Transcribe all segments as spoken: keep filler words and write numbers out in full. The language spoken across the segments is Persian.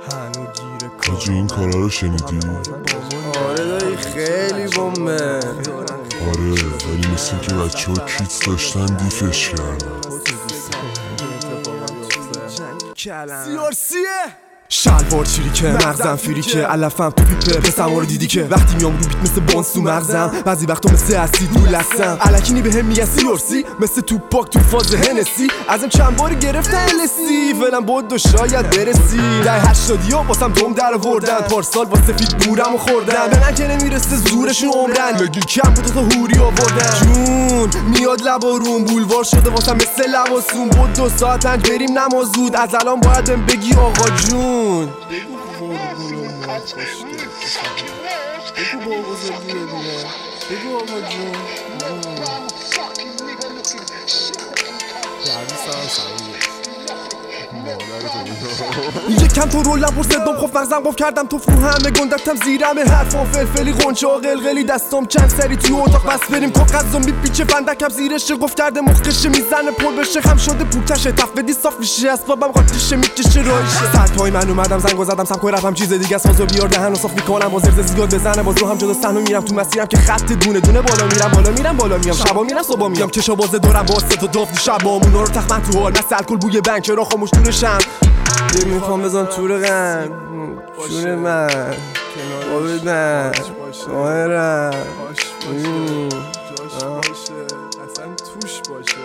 حاجی این کارا رو شنیدی؟ آره دایی خیلی بومه. آره ولی مثل اینکه بچه ها کیت داشتن دیفش کردن. سیارسیه شلوار چیریکه مغزم فریکه علفم تو پیپه پسم رو دیدی که وقتی میام رو بیت مثل بانس تو مغزم بعضی وقتا مثل اسید رو لسم الکینی به هم میگن سیارسی مثل تو پاک تو فاز هنسی ازم چند باری گرفتن السی فعلا بود و شاید برسی ده هشتادی ها واسم دوم در آوردن پارسال واسه فیت بورم و خوردن به من که نمیرسه زورشون عمرن بگی کم بود تا هوری آوردن جون میاد لبارون بولوار شده واسم مثل لباسون بود دو ساعت پنج بریم نمازود از الان باید بهم بگی آقا جون بگو با بزرگی ببینه بگو آقا جون یکم تو رولم پرسدم خوف مغزم قف کردم تو فرو همه گندتم زیرم حرفا فلفلی غنچه ها قلقلی دستم چند سری توی اتاق بس بریم کاغذ زنبی پیچه فندکم زیرشه گفت کرده مخشه میزنه پر بشه خم شده پوتشه تفدی صاف میشه اسبابم قاطیشه میکشه رایشه ساعت پای من اومدم زنگو زدم سمکوی رفتم چیز دیگه سازو بیار دهنو صاف میکنم با زرز زیاد بزنه باز رو هم جدا سنو میرم تو مسیرم که خط دونه دونه بالا میرم بالا میرم بالا میام شبا میرم صبح میام کشا باز دورم با سه تا داف شبامونا رو تخمن تو حال مثل الکل بوی بنک چرا خاموش دورشم یه میخوام بزن تور غن جون من آبید من آهرم جاش باشه اصلا توش باشه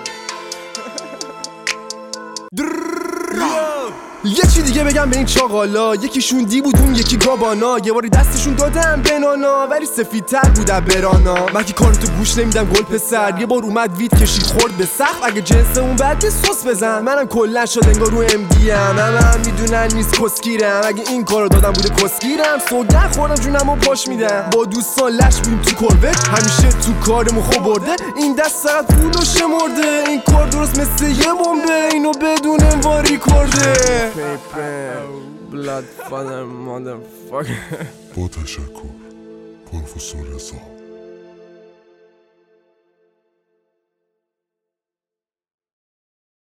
یه چی دیگه بگم به این چاقالا یکیشون دی بود اون یکی گابانا یه باری دستشون دادم بنانا ولی سفیدتر بودن برانا من که کارتو گوش نمیدم گل پسر یه بار اومد وید کشید خورد به سقف اگه جنس اون بعد سوس بزن منم کلا شد انگار رو ام دی ام همه هم میدونن نیست کسگیرم اگه این کارو دادم بوده کسگیرم سوگن خوردم جونمو پاش میدم با دوستان لش بودیم تو کروت همیشه تو کارمو خوب برده این دست فقط پولو شمرده این کار درست مثل یه بمبه اینو بدون انواری کرده Paper, blood, father, motherfucker. با تشکر پروفسور رضا.